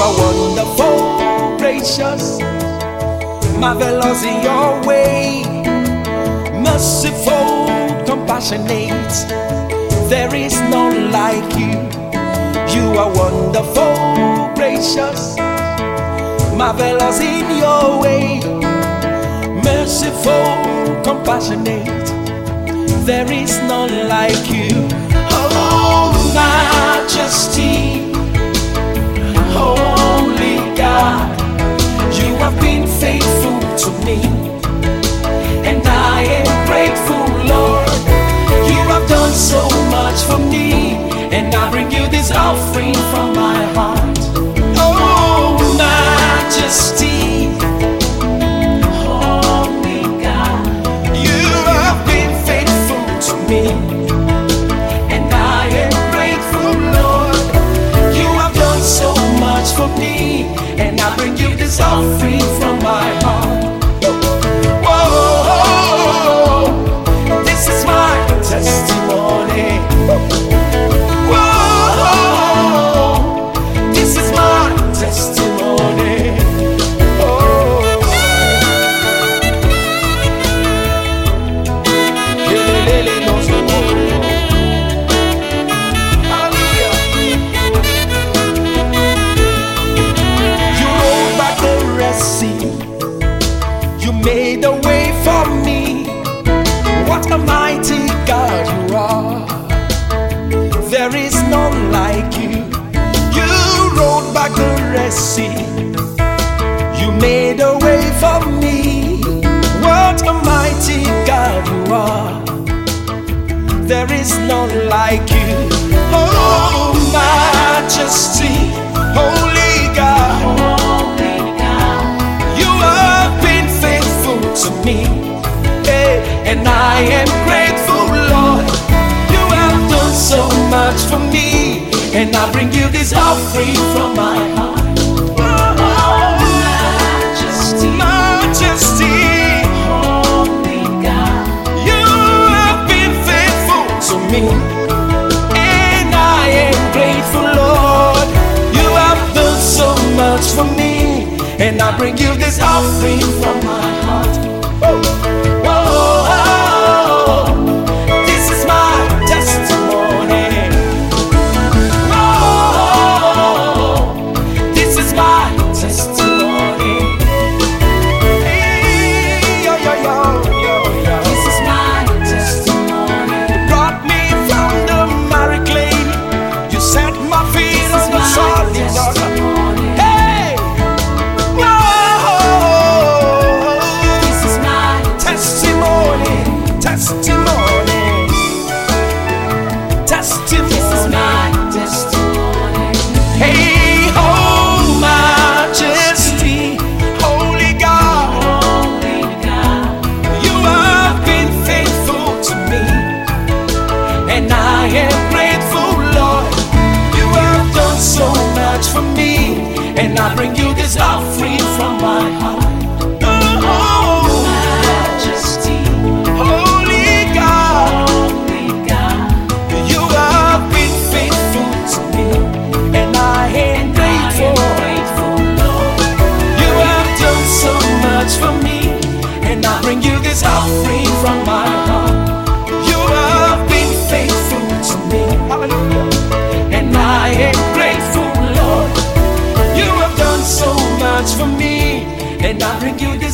are wonderful, gracious, marvelous in your way, merciful, compassionate. There is none like you. You are wonderful, gracious, marvelous in your way, merciful, compassionate. There is none like you. Oh, majesty, holy God, you have been faithful to me, and I am grateful, Lord. You have done so much for me, and I bring you this offering from my heart. Oh, majesty, holy God, you have been faithful to me, and I am grateful, Lord. You have done so much for me, and I bring you this offering from my heart. Whoa, this is my testimony. Whoa, this is my testimony. Oh, hallelujah. You rolled back the Red Sea. You made a way for me. What a mighty God you are. There is none like you. You rolled back the Red Sea. You made a way for me. What a mighty God you are. There is none like you. Oh, majesty, holy God, you have been faithful to me, and I am grateful, Lord. You have done so much for me, and I bring you this offering from my heart. Oh, majesty, majesty, holy God, you have been faithful to me, and I am grateful, Lord. You have done so much for me, and I bring you this offering from my heart. Oh, this is my testimony. Oh, this is my testimony. Hey, yo, yo, yo, yo, yo. This is my testimony. You brought me from the miry clay. You set my feet on the solid rock. Hey, whoa, this is my testimony. Testimony, testimony. This is my testimony. Hey, oh, majesty, holy God, you have been faithful to me, and I am grateful, Lord. You have done so much for me, and I bring you this offering from my heart. Oh, majesty, holy God, you have been faithful to me, and I am grateful. You have done so much for me, and I bring you this offering from my heart. You have been faithful to me, hallelujah, and I am grateful, Lord. You have done so much for me, and I bring you this